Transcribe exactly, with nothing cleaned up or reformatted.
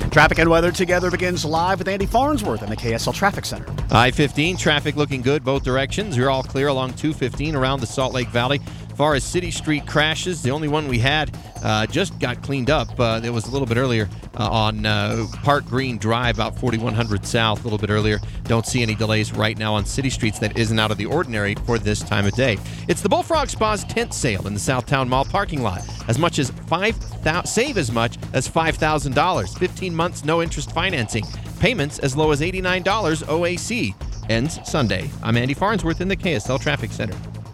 Traffic and weather together begins live with Andy Farnsworth in the K S L Traffic Center. I fifteen, traffic looking good both directions. You're all clear along two fifteen around the Salt Lake Valley. As far as City Street crashes, the only one we had uh, just got cleaned up. Uh, it was a little bit earlier uh, on uh, Park Green Drive, about forty-one hundred south, a little bit earlier. Don't see any delays right now on city streets. That isn't out of the ordinary for this time of day. It's the Bullfrog Spa's tent sale in the Southtown Mall parking lot. As much as five thousand, save as much as five thousand dollars. fifteen months, no interest financing. Payments as low as eighty-nine dollars O A C. Ends Sunday. I'm Andy Farnsworth in the K S L Traffic Center.